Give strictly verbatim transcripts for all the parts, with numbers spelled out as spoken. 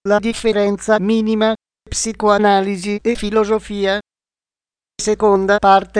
La differenza minima, psicoanalisi e filosofia. Seconda parte.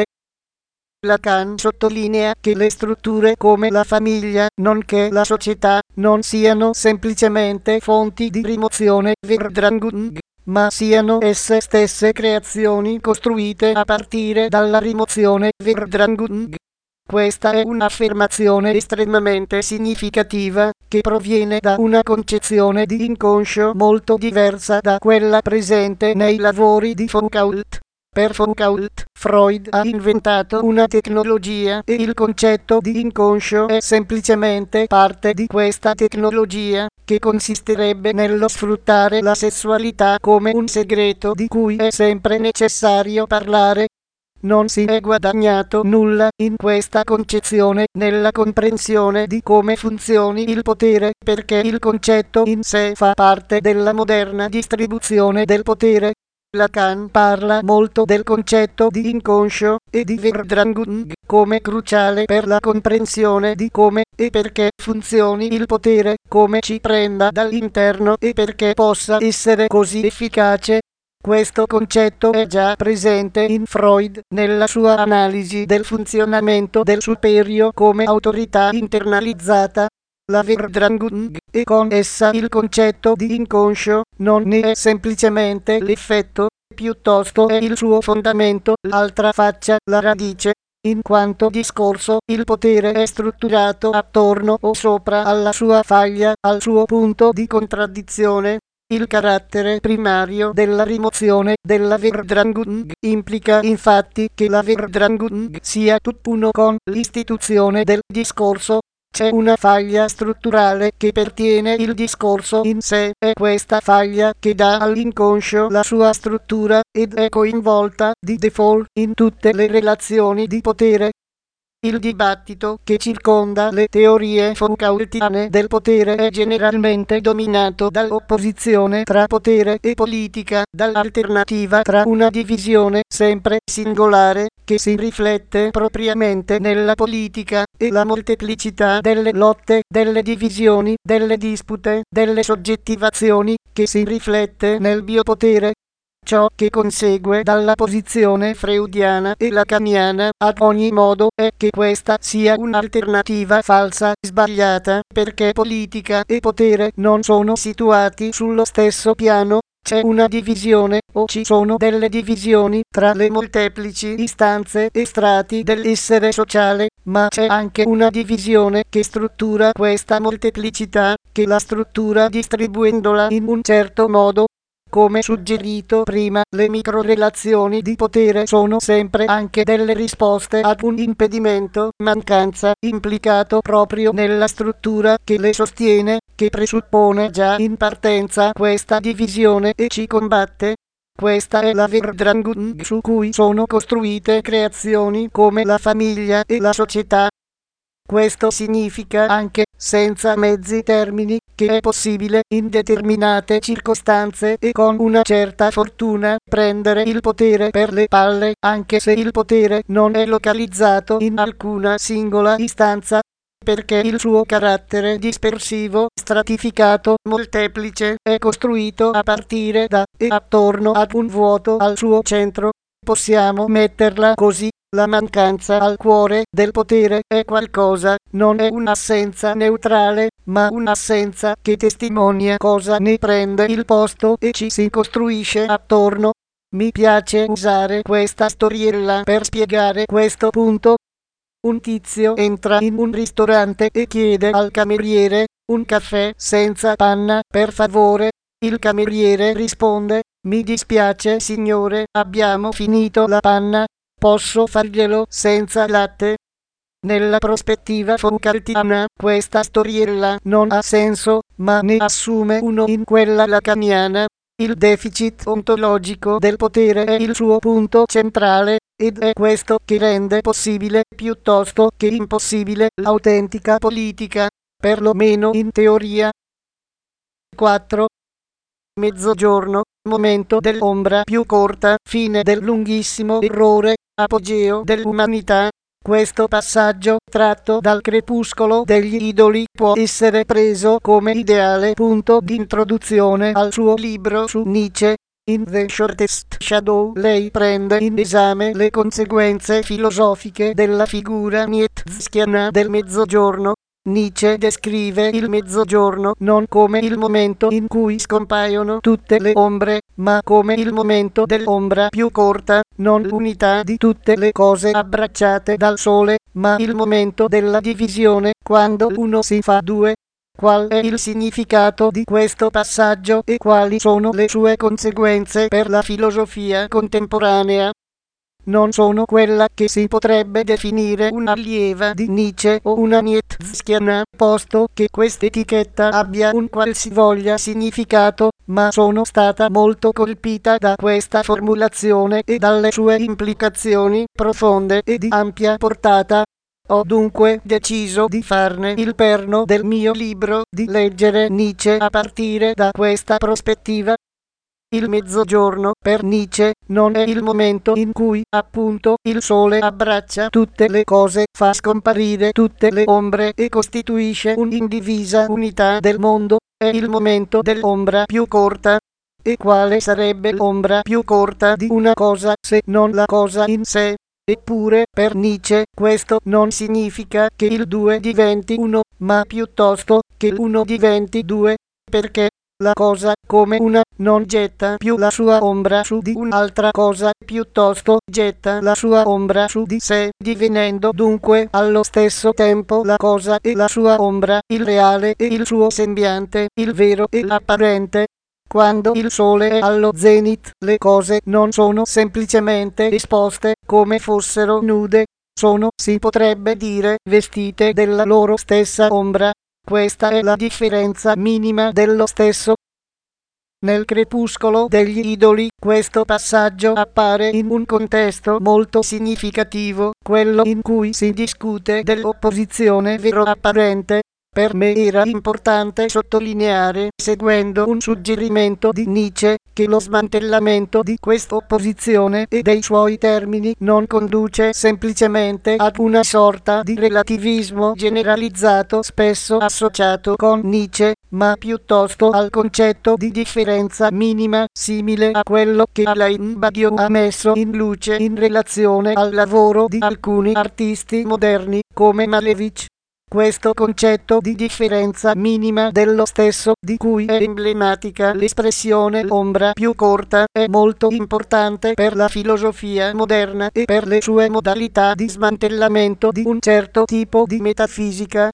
Lacan sottolinea che le strutture come la famiglia, nonché la società, non siano semplicemente fonti di rimozione Verdrängung, ma siano esse stesse creazioni costruite a partire dalla rimozione Verdrängung. Questa è un'affermazione estremamente significativa, che proviene da una concezione di inconscio molto diversa da quella presente nei lavori di Foucault. Per Foucault, Freud ha inventato una tecnologia e il concetto di inconscio è semplicemente parte di questa tecnologia, che consisterebbe nello sfruttare la sessualità come un segreto di cui è sempre necessario parlare. Non si è guadagnato nulla in questa concezione nella comprensione di come funzioni il potere, perché il concetto in sé fa parte della moderna distribuzione del potere. Lacan parla molto del concetto di inconscio e di Verdrängung come cruciale per la comprensione di come e perché funzioni il potere, come ci prenda dall'interno e perché possa essere così efficace. Questo concetto è già presente in Freud nella sua analisi del funzionamento del superio come autorità internalizzata. La Verdrängung e con essa il concetto di inconscio non ne è semplicemente l'effetto, piuttosto è il suo fondamento, l'altra faccia, la radice. In quanto discorso, il potere è strutturato attorno o sopra alla sua faglia, al suo punto di contraddizione. Il carattere primario della rimozione della Verdrängung implica infatti che la Verdrängung sia tutt'uno con l'istituzione del discorso. C'è una faglia strutturale che pertiene il discorso in sé, è questa faglia che dà all'inconscio la sua struttura ed è coinvolta di default in tutte le relazioni di potere. Il dibattito che circonda le teorie Foucaultiane del potere è generalmente dominato dall'opposizione tra potere e politica, dall'alternativa tra una divisione sempre singolare, che si riflette propriamente nella politica, e la molteplicità delle lotte, delle divisioni, delle dispute, delle soggettivazioni, che si riflette nel biopotere. Ciò che consegue dalla posizione freudiana e lacaniana, ad ogni modo, è che questa sia un'alternativa falsa, sbagliata, perché politica e potere non sono situati sullo stesso piano. C'è una divisione, o ci sono delle divisioni, tra le molteplici istanze e strati dell'essere sociale, ma c'è anche una divisione che struttura questa molteplicità, che la struttura distribuendola in un certo modo. Come suggerito prima, le microrelazioni di potere sono sempre anche delle risposte ad un impedimento, mancanza, implicato proprio nella struttura che le sostiene, che presuppone già in partenza questa divisione e ci combatte. Questa è la Verdrängung su cui sono costruite creazioni come la famiglia e la società. Questo significa anche, senza mezzi termini, che è possibile, in determinate circostanze e con una certa fortuna, prendere il potere per le palle, anche se il potere non è localizzato in alcuna singola istanza, perché il suo carattere dispersivo, stratificato, molteplice, è costruito a partire da e attorno ad un vuoto al suo centro. Possiamo metterla così. La mancanza al cuore del potere è qualcosa, non è un'assenza neutrale, ma un'assenza che testimonia cosa ne prende il posto e ci si costruisce attorno. Mi piace usare questa storiella per spiegare questo punto. Un tizio entra in un ristorante e chiede al cameriere un caffè senza panna, per favore. Il cameriere risponde: mi dispiace signore, abbiamo finito la panna. Posso farglielo senza latte? Nella prospettiva foucaultiana, questa storiella non ha senso, ma ne assume uno in quella lacaniana. Il deficit ontologico del potere è il suo punto centrale, ed è questo che rende possibile, piuttosto che impossibile, l'autentica politica, perlomeno in teoria. quattro. Mezzogiorno, momento dell'ombra più corta, fine del lunghissimo errore, apogeo dell'umanità. Questo passaggio, tratto dal Crepuscolo degli idoli, può essere preso come ideale punto di introduzione al suo libro su Nietzsche. In The Shortest Shadow lei prende in esame le conseguenze filosofiche della figura nietzscheana del mezzogiorno. Nietzsche descrive il mezzogiorno non come il momento in cui scompaiono tutte le ombre, ma come il momento dell'ombra più corta, non l'unità di tutte le cose abbracciate dal sole, ma il momento della divisione, quando uno si fa due. Qual è il significato di questo passaggio e quali sono le sue conseguenze per la filosofia contemporanea? Non sono quella che si potrebbe definire un'allieva di Nietzsche o una nietzscheana, posto che quest'etichetta abbia un qualsivoglia significato, ma sono stata molto colpita da questa formulazione e dalle sue implicazioni profonde e di ampia portata. Ho dunque deciso di farne il perno del mio libro, di leggere Nietzsche a partire da questa prospettiva. Il mezzogiorno, per Nietzsche, non è il momento in cui, appunto, il sole abbraccia tutte le cose, fa scomparire tutte le ombre e costituisce un'indivisa unità del mondo, è il momento dell'ombra più corta. E quale sarebbe l'ombra più corta di una cosa se non la cosa in sé? Eppure, per Nietzsche, questo non significa che il due diventi uno, ma piuttosto che l'uno diventi due, perché la cosa, come una, non getta più la sua ombra su di un'altra cosa, piuttosto getta la sua ombra su di sé, divenendo dunque allo stesso tempo la cosa e la sua ombra, il reale e il suo sembiante, il vero e l'apparente. Quando il sole è allo zenit, le cose non sono semplicemente esposte, come fossero nude, sono, si potrebbe dire, vestite della loro stessa ombra. Questa è la differenza minima dello stesso. Nel Crepuscolo degli idoli, questo passaggio appare in un contesto molto significativo, quello in cui si discute dell'opposizione vero apparente. Per me era importante sottolineare, seguendo un suggerimento di Nietzsche, che lo smantellamento di questa opposizione e dei suoi termini non conduce semplicemente ad una sorta di relativismo generalizzato spesso associato con Nietzsche, ma piuttosto al concetto di differenza minima, simile a quello che Alain Badiou ha messo in luce in relazione al lavoro di alcuni artisti moderni, come Malevich. Questo concetto di differenza minima dello stesso, di cui è emblematica l'espressione l'ombra più corta, è molto importante per la filosofia moderna e per le sue modalità di smantellamento di un certo tipo di metafisica.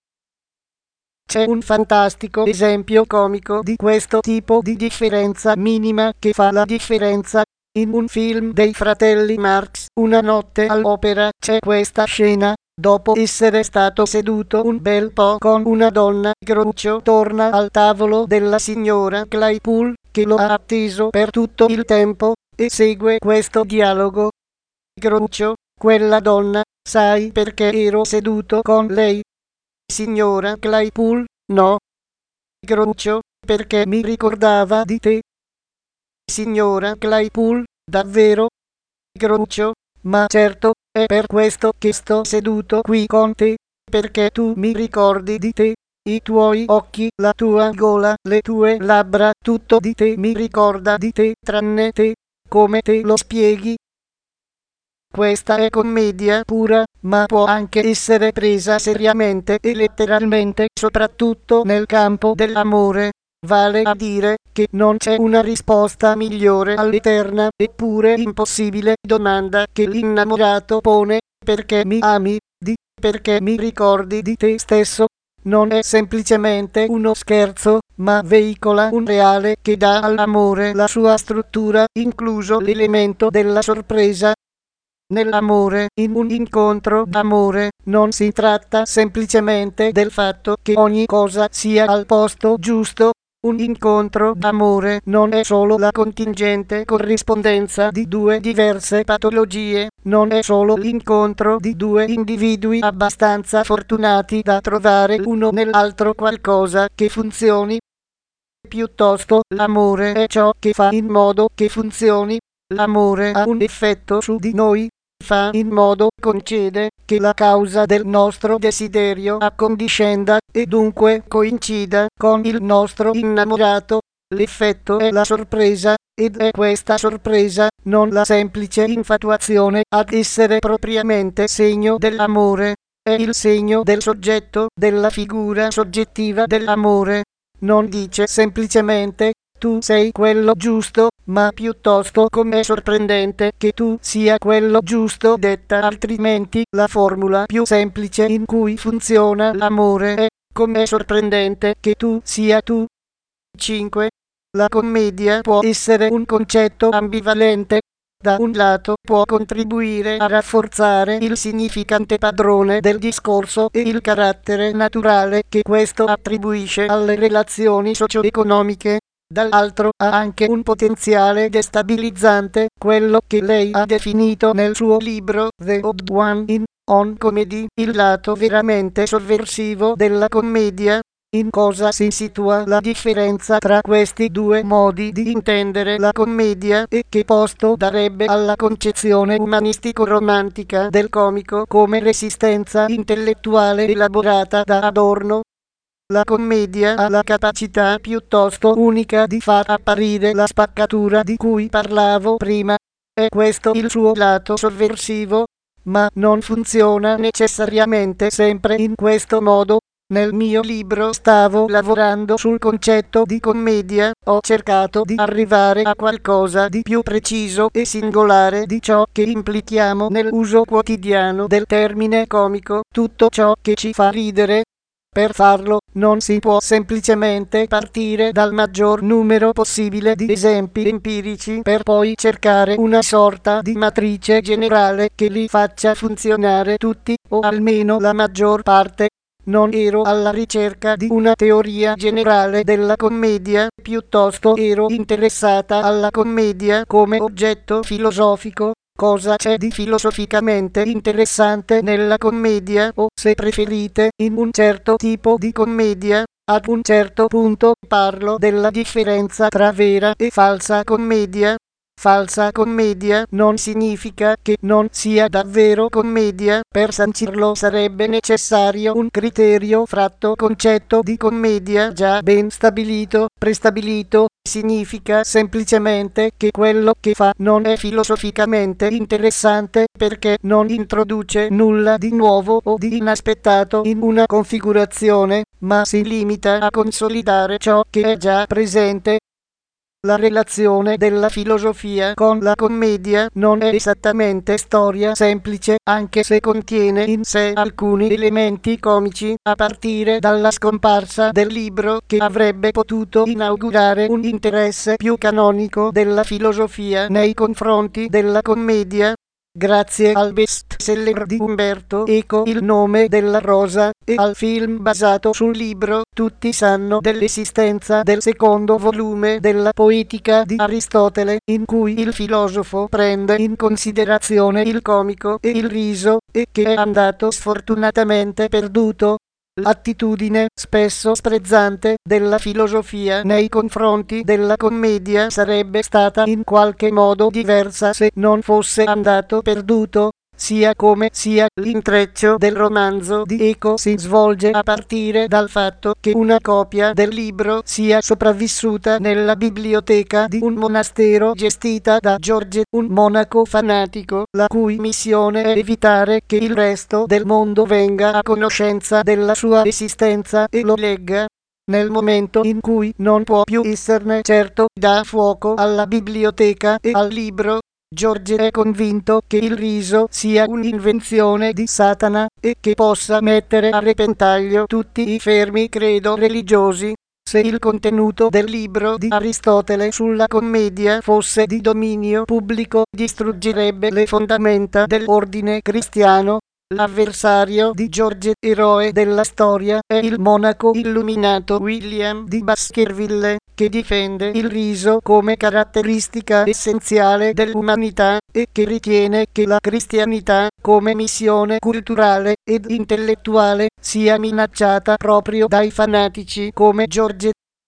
C'è un fantastico esempio comico di questo tipo di differenza minima che fa la differenza. In un film dei fratelli Marx, Una notte all'opera, c'è questa scena. Dopo essere stato seduto un bel po' con una donna, Groucho torna al tavolo della signora Claypool, che lo ha atteso per tutto il tempo, e segue questo dialogo. Groucho: quella donna, sai perché ero seduto con lei? Signora Claypool: no. Groucho: perché mi ricordava di te. Signora Claypool: davvero? Groucho: ma certo, è per questo che sto seduto qui con te, perché tu mi ricordi di te, i tuoi occhi, la tua gola, le tue labbra, tutto di te mi ricorda di te, tranne te. Come te lo spieghi? Questa è commedia pura, ma può anche essere presa seriamente e letteralmente, soprattutto nel campo dell'amore. Vale a dire che non c'è una risposta migliore all'eterna, eppure impossibile, domanda che l'innamorato pone: perché mi ami? Di perché mi ricordi di te stesso? Non è semplicemente uno scherzo, ma veicola un reale che dà all'amore la sua struttura, incluso l'elemento della sorpresa. Nell'amore, in un incontro d'amore, non si tratta semplicemente del fatto che ogni cosa sia al posto giusto. Un incontro d'amore non è solo la contingente corrispondenza di due diverse patologie, non è solo l'incontro di due individui abbastanza fortunati da trovare l'uno nell'altro qualcosa che funzioni. Piuttosto, l'amore è ciò che fa in modo che funzioni. L'amore ha un effetto su di noi, fa in modo, concede, che la causa del nostro desiderio accondiscenda e dunque coincida con il nostro innamorato. L'effetto è la sorpresa, ed è questa sorpresa, non la semplice infatuazione, ad essere propriamente segno dell'amore. È il segno del soggetto, della figura soggettiva dell'amore. Non dice semplicemente tu sei quello giusto, ma piuttosto com'è sorprendente che tu sia quello giusto. Detta altrimenti, la formula più semplice in cui funziona l'amore è com'è sorprendente che tu sia tu. cinque. La commedia può essere un concetto ambivalente. Da un lato può contribuire a rafforzare il significante padrone del discorso e il carattere naturale che questo attribuisce alle relazioni socio-economiche. Dall'altro ha anche un potenziale destabilizzante, quello che lei ha definito nel suo libro The Odd One in On Comedy, il lato veramente sovversivo della commedia. In cosa si situa la differenza tra questi due modi di intendere la commedia e che posto darebbe alla concezione umanistico-romantica del comico come resistenza intellettuale elaborata da Adorno? La commedia ha la capacità piuttosto unica di far apparire la spaccatura di cui parlavo prima. È questo il suo lato sovversivo, ma non funziona necessariamente sempre in questo modo. Nel mio libro stavo lavorando sul concetto di commedia, ho cercato di arrivare a qualcosa di più preciso e singolare di ciò che implichiamo nell'uso quotidiano del termine comico, tutto ciò che ci fa ridere. Per farlo, non si può semplicemente partire dal maggior numero possibile di esempi empirici per poi cercare una sorta di matrice generale che li faccia funzionare tutti, o almeno la maggior parte. Non ero alla ricerca di una teoria generale della commedia, piuttosto ero interessata alla commedia come oggetto filosofico. Cosa c'è di filosoficamente interessante nella commedia, o se preferite, in un certo tipo di commedia? Ad un certo punto parlo della differenza tra vera e falsa commedia. Falsa commedia non significa che non sia davvero commedia, per sancirlo sarebbe necessario un criterio fratto concetto di commedia già ben stabilito, prestabilito. Significa semplicemente che quello che fa non è filosoficamente interessante perché non introduce nulla di nuovo o di inaspettato in una configurazione, ma si limita a consolidare ciò che è già presente. La relazione della filosofia con la commedia non è esattamente storia semplice, anche se contiene in sé alcuni elementi comici, a partire dalla scomparsa del libro che avrebbe potuto inaugurare un interesse più canonico della filosofia nei confronti della commedia. Grazie al bestseller di Umberto Eco Il nome della rosa e al film basato sul libro, tutti sanno dell'esistenza del secondo volume della Poetica di Aristotele, in cui il filosofo prende in considerazione il comico e il riso, e che è andato sfortunatamente perduto. L'attitudine, spesso sprezzante, della filosofia nei confronti della commedia sarebbe stata in qualche modo diversa se non fosse andato perduto. Sia come sia, l'intreccio del romanzo di Eco si svolge a partire dal fatto che una copia del libro sia sopravvissuta nella biblioteca di un monastero gestita da George, un monaco fanatico, la cui missione è evitare che il resto del mondo venga a conoscenza della sua esistenza e lo legga. Nel momento in cui non può più esserne certo, dà fuoco alla biblioteca e al libro. George è convinto che il riso sia un'invenzione di Satana e che possa mettere a repentaglio tutti i fermi credo religiosi. Se il contenuto del libro di Aristotele sulla commedia fosse di dominio pubblico, distruggerebbe le fondamenta dell'ordine cristiano. L'avversario di George, eroe della storia, è il monaco illuminato William di Baskerville, che difende il riso come caratteristica essenziale dell'umanità e che ritiene che la cristianità, come missione culturale ed intellettuale, sia minacciata proprio dai fanatici come George.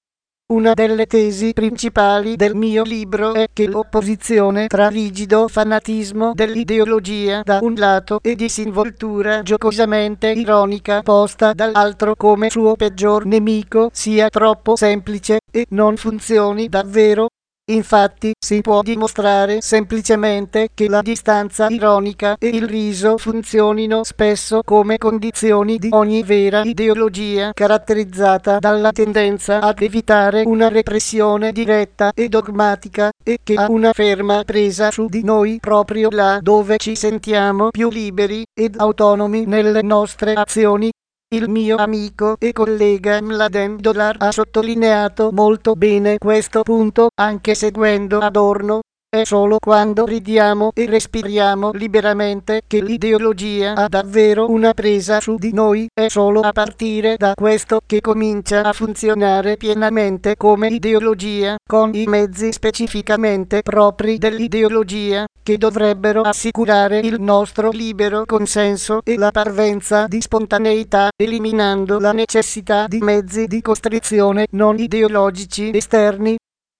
Una delle tesi principali del mio libro è che l'opposizione tra rigido fanatismo dell'ideologia da un lato e disinvoltura giocosamente ironica posta dall'altro come suo peggior nemico sia troppo semplice e non funzioni davvero. Infatti si può dimostrare semplicemente che la distanza ironica e il riso funzionino spesso come condizioni di ogni vera ideologia caratterizzata dalla tendenza ad evitare una repressione diretta e dogmatica e che ha una ferma presa su di noi proprio là dove ci sentiamo più liberi ed autonomi nelle nostre azioni. Il mio amico e collega Mladen Dolar ha sottolineato molto bene questo punto, anche seguendo Adorno. È solo quando ridiamo e respiriamo liberamente che l'ideologia ha davvero una presa su di noi, è solo a partire da questo che comincia a funzionare pienamente come ideologia, con i mezzi specificamente propri dell'ideologia, che dovrebbero assicurare il nostro libero consenso e la parvenza di spontaneità, eliminando la necessità di mezzi di costrizione non ideologici esterni.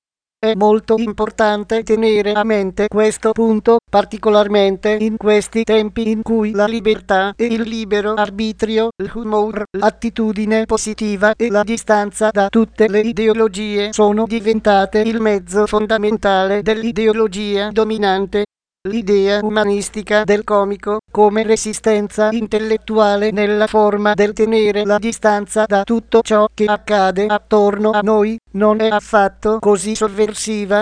È molto importante tenere a mente questo punto, particolarmente in questi tempi in cui la libertà e il libero arbitrio, l'humor, l'attitudine positiva e la distanza da tutte le ideologie sono diventate il mezzo fondamentale dell'ideologia dominante. L'idea umanistica del comico, come resistenza intellettuale nella forma del tenere la distanza da tutto ciò che accade attorno a noi, non è affatto così sovversiva.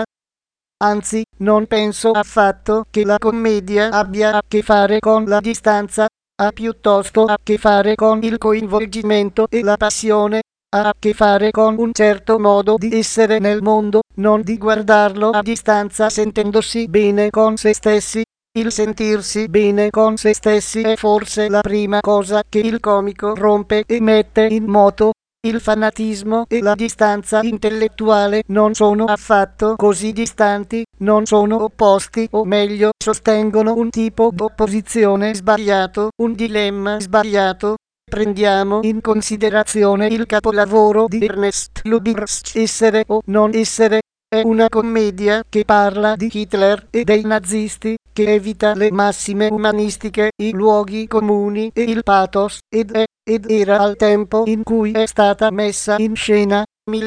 Anzi, non penso affatto che la commedia abbia a che fare con la distanza, ha piuttosto a che fare con il coinvolgimento e la passione, ha a che fare con un certo modo di essere nel mondo, non di guardarlo a distanza sentendosi bene con se stessi. Il sentirsi bene con se stessi è forse la prima cosa che il comico rompe e mette in moto. Il fanatismo e la distanza intellettuale non sono affatto così distanti, non sono opposti, o meglio, sostengono un tipo d'opposizione sbagliato, un dilemma sbagliato. Prendiamo in considerazione il capolavoro di Ernest Lubitsch, Essere o non essere. È una commedia che parla di Hitler e dei nazisti, che evita le massime umanistiche, i luoghi comuni e il pathos, ed è, ed era al tempo in cui è stata messa in scena,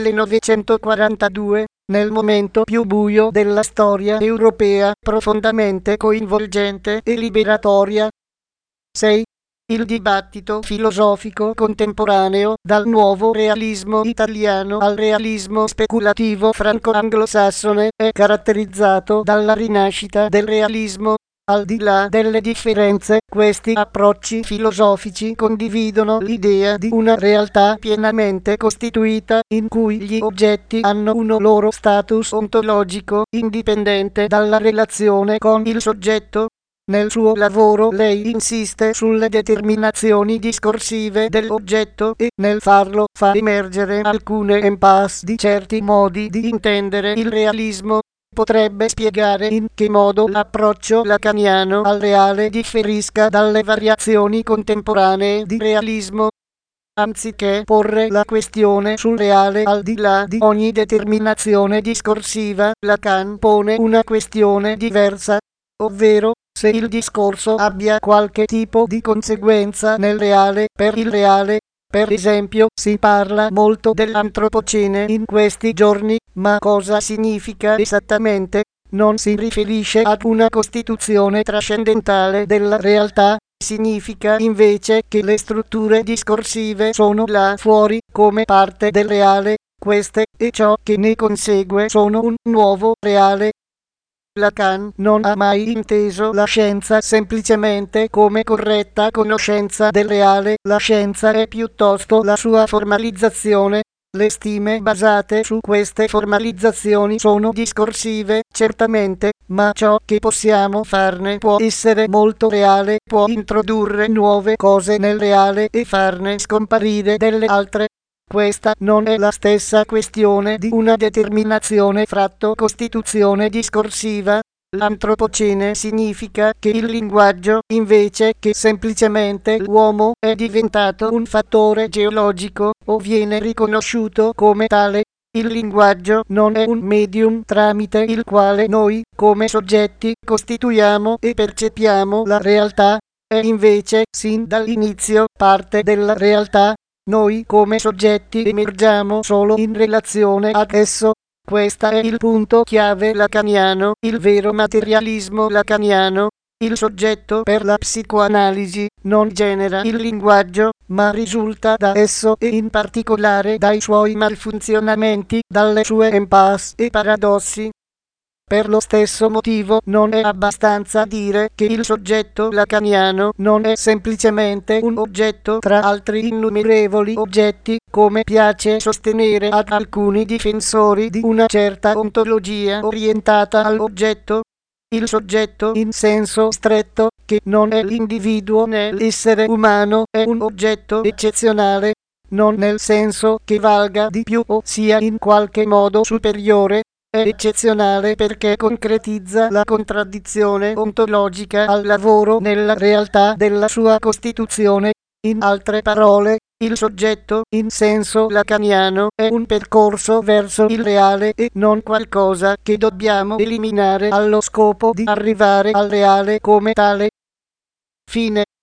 millenovecentoquarantadue, nel momento più buio della storia europea, profondamente coinvolgente e liberatoria. sei. Il dibattito filosofico contemporaneo, dal nuovo realismo italiano al realismo speculativo franco-anglosassone, è caratterizzato dalla rinascita del realismo. Al di là delle differenze, questi approcci filosofici condividono l'idea di una realtà pienamente costituita, in cui gli oggetti hanno un loro status ontologico, indipendente dalla relazione con il soggetto. Nel suo lavoro lei insiste sulle determinazioni discorsive dell'oggetto e, nel farlo, fa emergere alcune impasse di certi modi di intendere il realismo. Potrebbe spiegare in che modo l'approccio lacaniano al reale differisca dalle variazioni contemporanee di realismo. Anziché porre la questione sul reale al di là di ogni determinazione discorsiva, Lacan pone una questione diversa, ovvero se il discorso abbia qualche tipo di conseguenza nel reale, per il reale. Per esempio, si parla molto dell'antropocene in questi giorni, ma cosa significa esattamente? Non si riferisce ad una costituzione trascendentale della realtà, significa invece che le strutture discorsive sono là fuori, come parte del reale, queste, e ciò che ne consegue sono un nuovo reale. Lacan non ha mai inteso la scienza semplicemente come corretta conoscenza del reale, la scienza è piuttosto la sua formalizzazione. Le stime basate su queste formalizzazioni sono discorsive, certamente, ma ciò che possiamo farne può essere molto reale, può introdurre nuove cose nel reale e farne scomparire delle altre. Questa non è la stessa questione di una determinazione fratto costituzione discorsiva. L'antropocene significa che il linguaggio, invece che semplicemente l'uomo, è diventato un fattore geologico, o viene riconosciuto come tale. Il linguaggio non è un medium tramite il quale noi, come soggetti, costituiamo e percepiamo la realtà, è invece, sin dall'inizio, parte della realtà. Noi, come soggetti, emergiamo solo in relazione ad esso. Questo è il punto chiave lacaniano, il vero materialismo lacaniano. Il soggetto per la psicoanalisi non genera il linguaggio, ma risulta da esso e in particolare dai suoi malfunzionamenti, dalle sue impasse e paradossi. Per lo stesso motivo non è abbastanza dire che il soggetto lacaniano non è semplicemente un oggetto tra altri innumerevoli oggetti, come piace sostenere ad alcuni difensori di una certa ontologia orientata all'oggetto. Il soggetto in senso stretto, che non è l'individuo né l'essere umano, è un oggetto eccezionale, non nel senso che valga di più o sia in qualche modo superiore. È eccezionale perché concretizza la contraddizione ontologica al lavoro nella realtà della sua costituzione. In altre parole, il soggetto, in senso lacaniano, è un percorso verso il reale e non qualcosa che dobbiamo eliminare allo scopo di arrivare al reale come tale. Fine.